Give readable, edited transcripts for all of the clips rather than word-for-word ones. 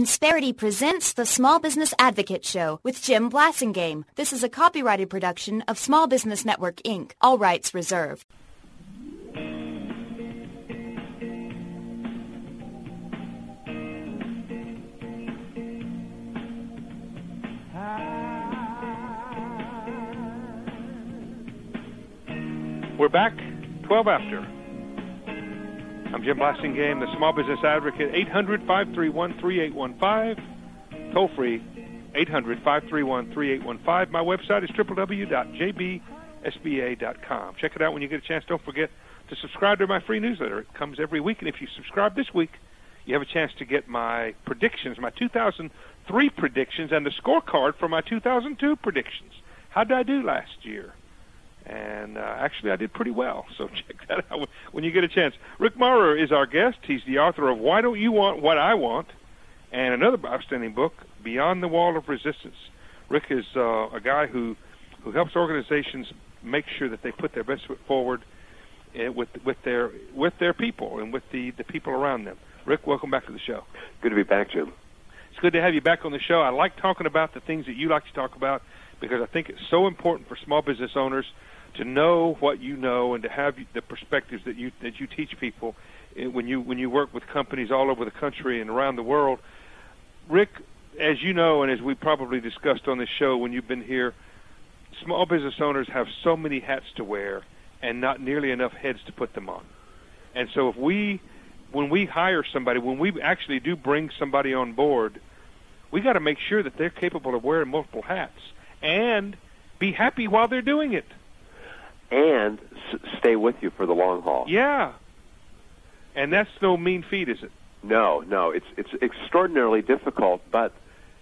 Insperity presents the Small Business Advocate Show with Jim Blasingame. This is a copyrighted production of Small Business Network, Inc. All rights reserved. We're back, 12 after. I'm Jim Blasingame, the Small Business Advocate, 800-531-3815. Toll free, 800-531-3815. My website is www.jbsba.com. Check it out when you get a chance. Don't forget to subscribe to my free newsletter. It comes every week, and if you subscribe this week, you have a chance to get my predictions, my 2003 predictions, and the scorecard for my 2002 predictions. How did I do last year? And actually, I did pretty well, so check that out when you get a chance. Rick Maurer is our guest. He's the author of Why Don't You Want What I Want? And another outstanding book, Beyond the Wall of Resistance. Rick is a guy who helps organizations make sure that they put their best foot forward with their people and with the people around them. Rick, welcome back to the show. Good to be back, Jim. It's good to have you back on the show. I like talking about the things that you like to talk about because I think it's so important for small business owners to know what you know and to have the perspectives that you teach people when you work with companies all over the country and around the world. Rick, as you know and as we probably discussed on this show when you've been here, small business owners have so many hats to wear and not nearly enough heads to put them on. And so when we hire somebody, when we actually do bring somebody on board, we got to make sure that they're capable of wearing multiple hats and be happy while they're doing it. And stay with you for the long haul. Yeah, and that's no mean feat, is it? No, it's extraordinarily difficult, but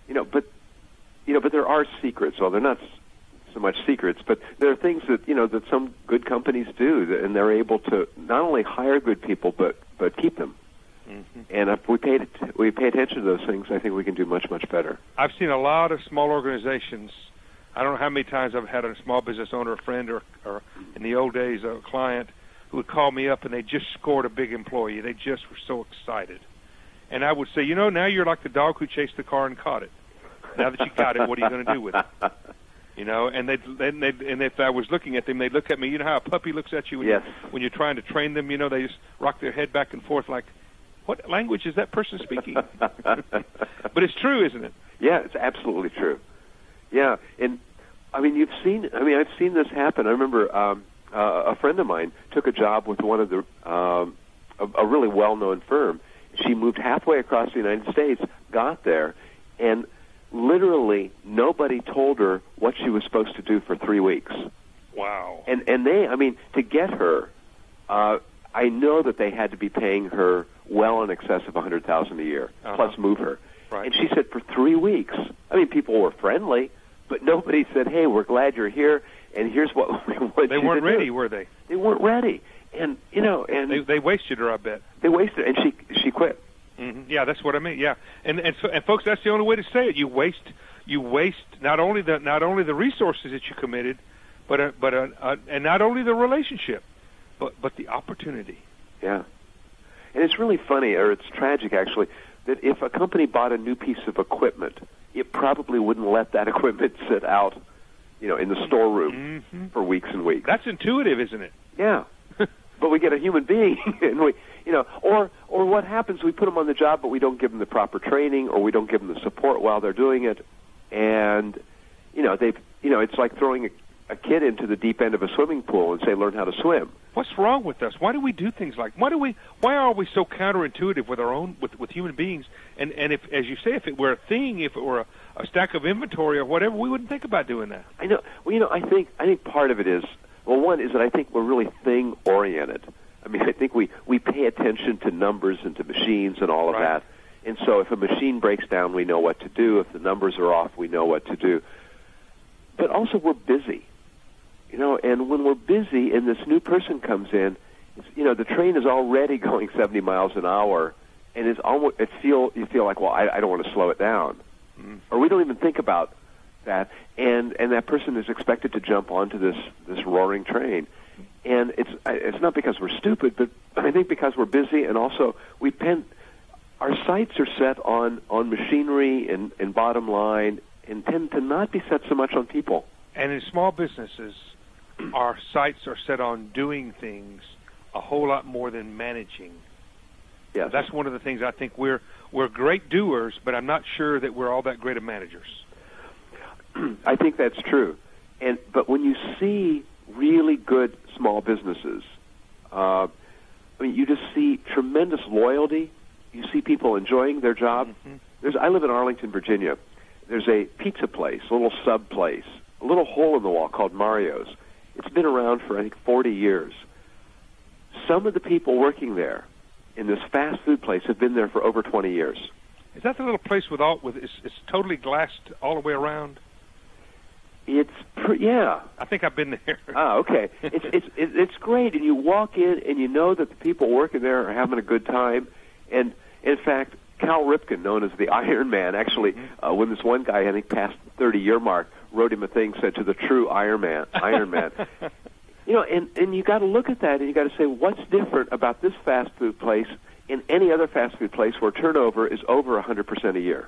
there are secrets. Well, they're not so much secrets, but there are things that that some good companies do, and they're able to not only hire good people but keep them. Mm-hmm. And if we pay attention to those things, I think we can do much better. I've seen a lot of small organizations. I don't know how many times I've had a small business owner, a friend, or in the old days, a client who would call me up and they just scored a big employee. They just were so excited. And I would say, now you're like the dog who chased the car and caught it. Now that you got it, what are you going to do with it? And if I was looking at them, they'd look at me. You know how a puppy looks at you when you're trying to train them? They just rock their head back and forth like, what language is that person speaking? But it's true, isn't it? Yeah, it's absolutely true. Yeah, and I've seen this happen. I remember a friend of mine took a job with one of the a really well-known firm. She moved halfway across the United States, got there, and literally nobody told her what she was supposed to do for 3 weeks. Wow. And to get her, I know that they had to be paying her well in excess of $100,000 a year, plus move her. Right. And she said for 3 weeks, people were friendly, but nobody said, hey, we're glad you're here, and here's what we want you to do. They weren't ready, were they? They weren't ready. And, and they wasted her, I bet. They wasted her, and she quit. Mm-hmm. Yeah, that's what I mean, yeah. And folks, that's the only way to say it. You waste not only the resources that you committed, but and not only the relationship, but the opportunity. Yeah. And it's really funny, or it's tragic, actually, that if a company bought a new piece of equipment, it probably wouldn't let that equipment sit out, in the storeroom for weeks and weeks. That's intuitive, isn't it? Yeah. But we get a human being, and or what happens, we put them on the job, but we don't give them the proper training, or we don't give them the support while they're doing it, and, it's like throwing a kid into the deep end of a swimming pool and say, learn how to swim. What's wrong with us? Why do we do things like? Why are we so counterintuitive with our own with human beings? And if, as you say, if it were a thing, if it were a stack of inventory or whatever, we wouldn't think about doing that. I know. Well, I think part of it is, one is that I think we're really thing oriented. I think we pay attention to numbers and to machines and all of that. And so if a machine breaks down, we know what to do. If the numbers are off, we know what to do. But also we're busy. And when we're busy and this new person comes in, the train is already going 70 miles an hour, and you feel like, well, I don't want to slow it down. Mm. Or we don't even think about that, and that person is expected to jump onto this roaring train. And it's not because we're stupid, but I think because we're busy, and also our sights are set on machinery and bottom line, and tend to not be set so much on people. And in small businesses, our sights are set on doing things a whole lot more than managing. Yes. That's one of the things I think we're great doers, but I'm not sure that we're all that great of managers. I think that's true. But when you see really good small businesses, you just see tremendous loyalty. You see people enjoying their job. Mm-hmm. I live in Arlington, Virginia. There's a pizza place, a little sub place, a little hole in the wall called Mario's. It's been around for, I think, 40 years. Some of the people working there in this fast food place have been there for over 20 years. Is that the little place it's totally glassed all the way around? Yeah. I think I've been there. Ah, okay. It's great, and you walk in and you know that the people working there are having a good time. And in fact, Cal Ripken, known as the Iron Man, actually, when this one guy, I think, passed the 30-year mark, wrote him a thing, said, "To the true Iron Man." And you got to look at that, and you got to say, what's different about this fast food place and any other fast food place where turnover is over 100% a year?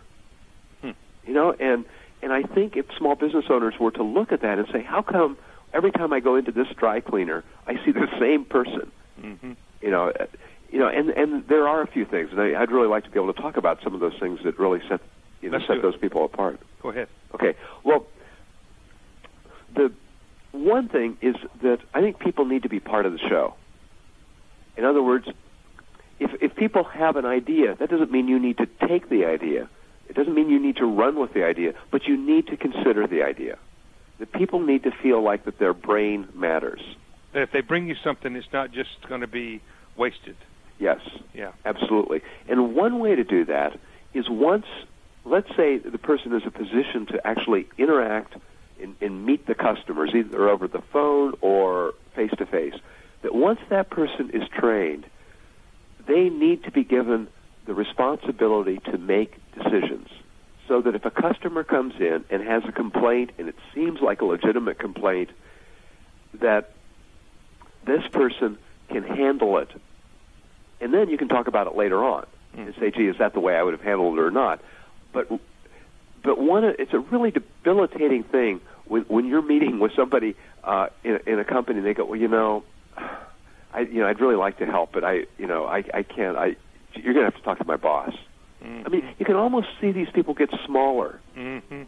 And I think if small business owners were to look at that and say, how come every time I go into this dry cleaner, I see the same person? Mm-hmm. And there are a few things, and I'd really like to be able to talk about some of those things that really set those people apart. Go ahead. Okay. Well, the one thing is that I think people need to be part of the show. In other words, if people have an idea, that doesn't mean you need to take the idea. It doesn't mean you need to run with the idea, but you need to consider the idea. The people need to feel like that their brain matters. That if they bring you something, it's not just going to be wasted. Yes. Yeah. Absolutely. And one way to do that is once, let's say the person is in a position to actually interact and meet the customers, either over the phone or face-to-face, that once that person is trained, they need to be given the responsibility to make decisions, so that if a customer comes in and has a complaint, and it seems like a legitimate complaint, that this person can handle it. And then you can talk about it later on and say, gee, is that the way I would have handled it or not? But it's a really debilitating thing when you're meeting with somebody in a company, and they go, well, I'd really like to help, but I can't. You're going to have to talk to my boss. Mm-hmm. I mean, you can almost see these people get smaller. Mm-hmm.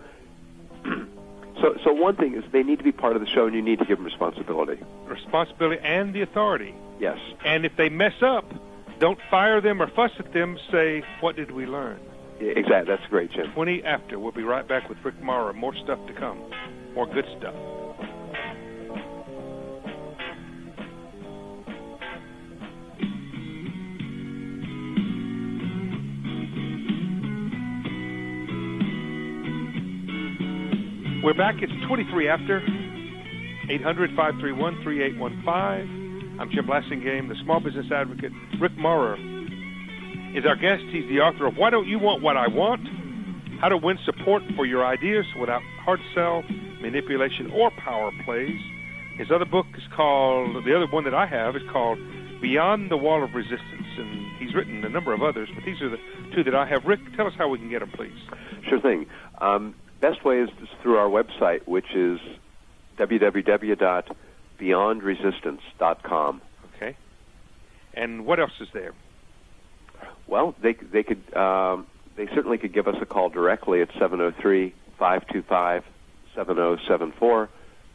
So one thing is they need to be part of the show, and you need to give them responsibility. Responsibility and the authority. Yes. And if they mess up, don't fire them or fuss at them. Say, what did we learn? Yeah, exactly. That's great, Jim. 20 after. We'll be right back with Rick Maurer. More stuff to come. More good stuff. We're back. It's 23 after. 800-531-3815. I'm Jim Blasingame, the small business advocate. Rick Maurer is our guest. He's the author of Why Don't You Want What I Want? How to Win Support for Your Ideas Without Hard Sell, Manipulation, or Power Plays. His other book is called, the other one that I have is called Beyond the Wall of Resistance. And he's written a number of others, but these are the two that I have. Rick, tell us how we can get them, please. Sure thing. Best way is through our website, which is www.beyondresistance.com. Okay. And what else is there? Well, they certainly could give us a call directly at 703-525-7074.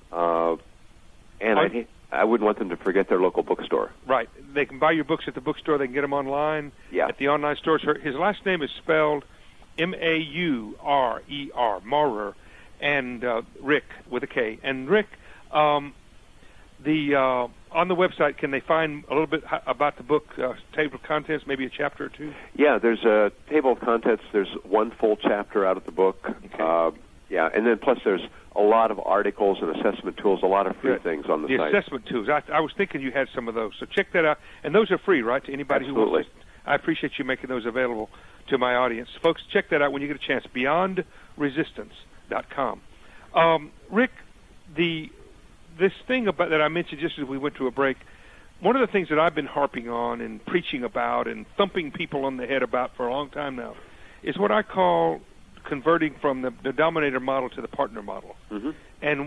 And I wouldn't want them to forget their local bookstore. Right. They can buy your books at the bookstore. They can get them online at the online stores. His last name is spelled M-A-U-R-E-R, Maurer, and Rick with a K. And Rick, on the website, can they find a little bit about the book, table of contents, maybe a chapter or two? Yeah, there's a table of contents. There's one full chapter out of the book. Okay. And then plus there's a lot of articles and assessment tools, a lot of free things on the site. The assessment tools. I was thinking you had some of those. So check that out. And those are free, right, to anybody who wants to. I appreciate you making those available to my audience. Folks, check that out when you get a chance, beyondresistance.com. Rick, this thing that I mentioned just as we went to a break, one of the things that I've been harping on and preaching about and thumping people on the head about for a long time now is what I call converting from the dominator model to the partner model, and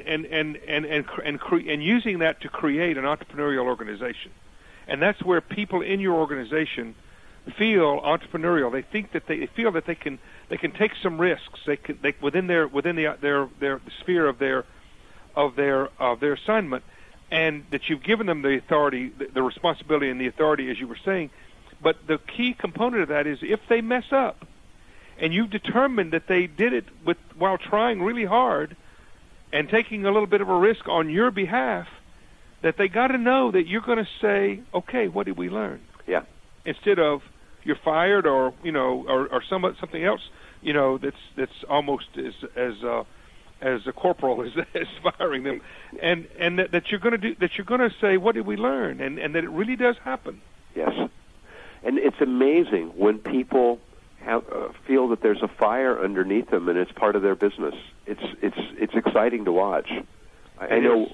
and using that to create an entrepreneurial organization, and that's where people in your organization feel entrepreneurial. They think that they feel that they can take some risks. They within the sphere of their assignment, and that you've given them the authority, the responsibility, and the authority, as you were saying. But the key component of that is if they mess up, and you've determined that they did it while trying really hard and taking a little bit of a risk on your behalf, that they got to know that you're going to say, "Okay, what did we learn?" Yeah. Instead of you're fired, or or something else, that's almost as a corporal as firing them, and that you're going to say, "What did we learn?" and that it really does happen. Yes, and it's amazing when people feel that there's a fire underneath them and it's part of their business. It's exciting to watch. I know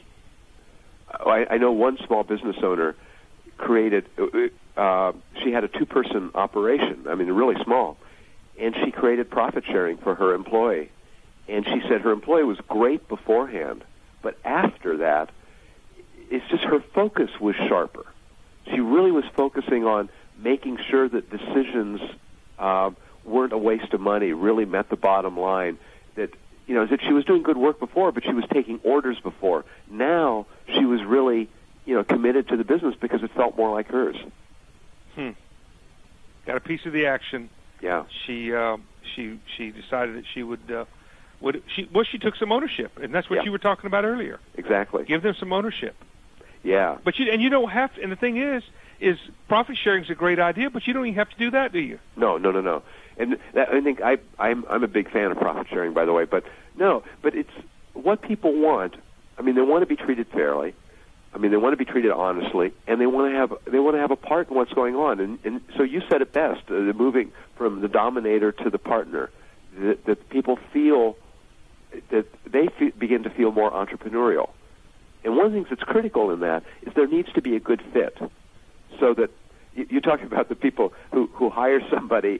one small business owner created. She had a 2-person operation. I mean, really small, and she created profit sharing for her employee. And she said her employee was great beforehand, but after that, it's just her focus was sharper. She really was focusing on making sure that decisions weren't a waste of money, really met the bottom line, that she was doing good work before, but she was taking orders before. Now she was really, committed to the business because it felt more like hers. Got a piece of the action. Yeah. She decided that she would she took some ownership, and that's what you were talking about earlier. Exactly. Give them some ownership. Yeah. But you don't have to, and the thing is profit sharing is a great idea, but you don't even have to do that, do you? No. And I think I'm a big fan of profit sharing, by the way. But it's what people want. I mean, they want to be treated fairly. I mean, they want to be treated honestly, and they want to have a part in what's going on. And so you said it best: moving from the dominator to the partner. That people feel that they begin to feel more entrepreneurial. And one of the things that's critical in that is there needs to be a good fit. So that you're talking about the people who hire somebody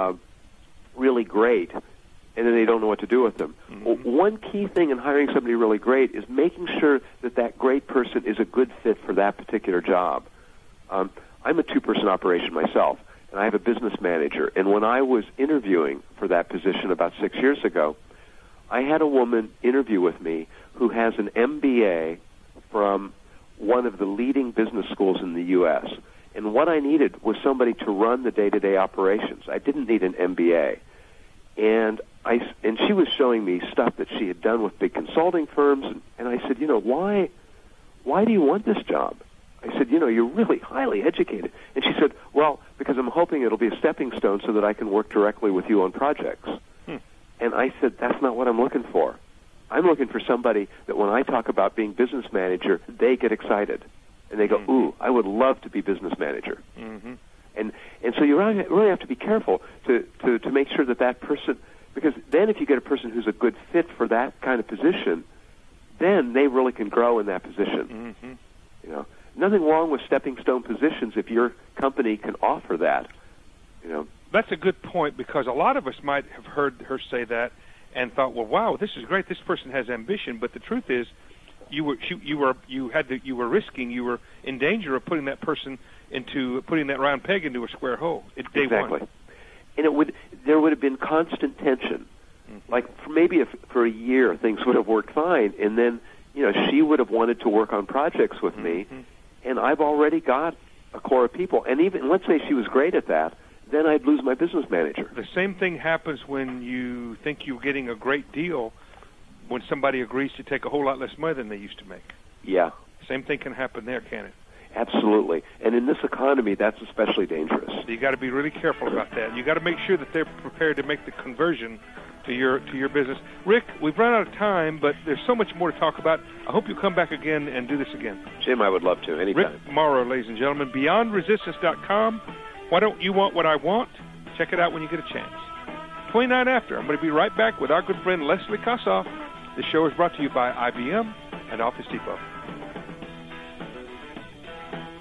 really great, and then they don't know what to do with them. Mm-hmm. One key thing in hiring somebody really great is making sure that great person is a good fit for that particular job. I'm a 2-person operation myself, and I have a business manager. And when I was interviewing for that position about 6 years ago, I had a woman interview with me who has an MBA from one of the leading business schools in the U.S., and what I needed was somebody to run the day-to-day operations. I didn't need an MBA. And she was showing me stuff that she had done with big consulting firms, and I said, why do you want this job? I said, you're really highly educated. And she said, well, because I'm hoping it'll be a stepping stone so that I can work directly with you on projects. And I said, that's not what I'm looking for. I'm looking for somebody that when I talk about being business manager, they get excited. And they go, ooh, I would love to be business manager. Mm-hmm. And so you really have to be careful to make sure that person, because then if you get a person who's a good fit for that kind of position, then they really can grow in that position. Mm-hmm. Nothing wrong with stepping stone positions if your company can offer that. That's a good point, because a lot of us might have heard her say that and thought, well, wow, this is great. This person has ambition. But the truth is, you were risking, you were in danger of putting that person putting that round peg into a square hole at day one. And there would have been constant tension. Mm-hmm. Like for a year, things would have worked fine, and then she would have wanted to work on projects with me, and I've already got a core of people. And even let's say she was great at that, then I'd lose my business manager. The same thing happens when you think you're getting a great deal, when somebody agrees to take a whole lot less money than they used to make. Yeah. Same thing can happen there, can it? Absolutely. And in this economy, that's especially dangerous. So you got to be really careful about that. You got to make sure that they're prepared to make the conversion to your business. Rick, we've run out of time, but there's so much more to talk about. I hope you'll come back again and do this again. Jim, I would love to. Anytime. Rick Morrow, ladies and gentlemen, BeyondResistance.com. Why don't you want what I want? Check it out when you get a chance. 29 after. I'm going to be right back with our good friend Leslie Kossoff. This show is brought to you by IBM and Office Depot.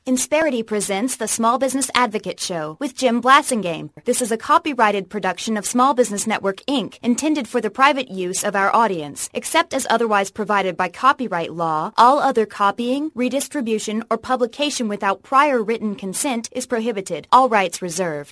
Insperity presents the Small Business Advocate Show with Jim Blasingame. This is a copyrighted production of Small Business Network, Inc., intended for the private use of our audience. Except as otherwise provided by copyright law, all other copying, redistribution, or publication without prior written consent is prohibited. All rights reserved.